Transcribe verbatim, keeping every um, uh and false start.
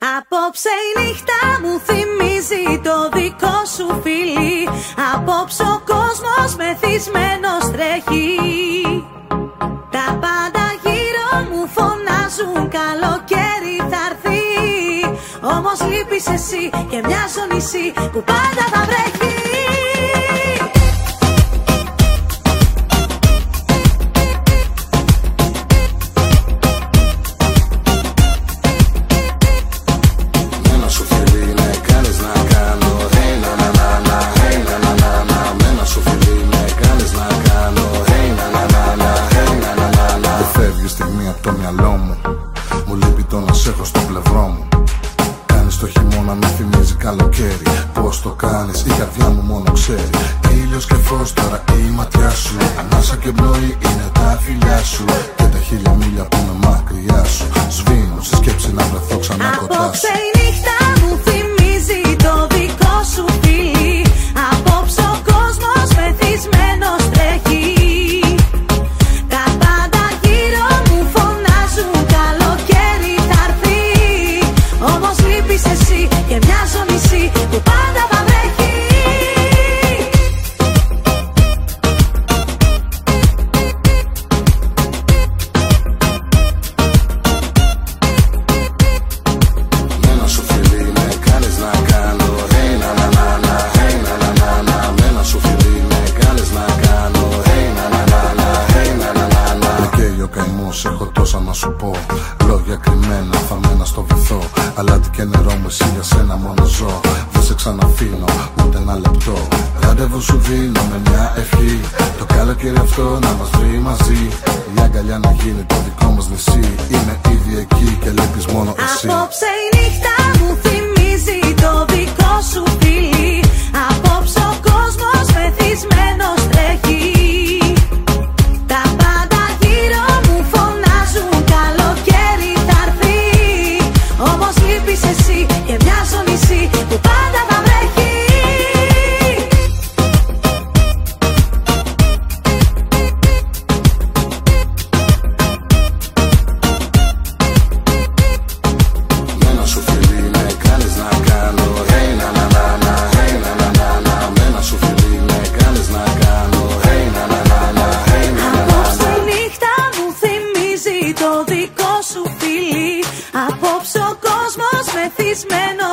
Απόψε η νύχτα μου θυμίζει το δικό σου φιλί. Απόψε ο κόσμος μεθυσμένος τρέχει. Τα πάντα γύρω μου φωνάζουν καλοκαίρι θα έρθει. Όμως λείπεις εσύ και μοιάζω νησί που πάντα θα βρέχει. Πώς το κάνεις, η καρδιά μου μόνο ξέρει. Ήλιος και φως τώρα η ματιά σου. Ανάσα και πνοή είναι τα φιλιά σου. Και τα χίλια μίλια που είναι μακριά σου σβήνουν στη σκέψη να βρεθώ ξανά κοντά σου. Απόψε η νύχτα μου θυμίζει το δικό σου φιλί. Απόψε ο κόσμος μεθυσμένος τρέχει. Τα πάντα γύρω μου φωνάζουν καλοκαίρι θα έρθει. Όμως λείπεις εσύ και μοιάζω νησί που πάντα θα βρέχει. Με ένα σου φιλί με κάνεις να κάνω hey να να να να hey να να να να. Με ένα σου φιλί με κάνεις να κάνω hey να να να να hey να να να να. Με καίει ο καημός, έχω τόσα να σου πω. Λόγια κρυμμένα θαμμένα στο βυθό. Αλάτι και νερό μου εσύ για σένα μόνο ζω. Δεν σε ξαναφύνω ούτε ένα λεπτό. Ραντεβού σου δίνω με μια ευχή. Το καλοκαίρι αυτό να μας βρει μαζί. Η αγκαλιά να γίνει το δικό μας νησί. Είμαι ήδη εκεί και λείπεις μόνο εσύ. Απόψε η νύχτα μου θυμίζει το δικό σου φιλί. Απόψε ο κόσμος μεθυσμένος τρέχει. Τα πάντα γύρω μου φωνάζουν καλοκαίρι θα έρθει. Όμως λείπεις εσύ και μοιάζω νησί που πάντα θα βρέχει. Με ένα σου φιλί με κάνεις να κάνω hey να να να να hey να να να να. Με ένα σου φιλί με κάνεις να κάνω hey να να να να hey να να να. Απόψε η νύχτα μου θυμίζει το δικό σου φιλί. Απόψε ο κόσμος μεθυσμένος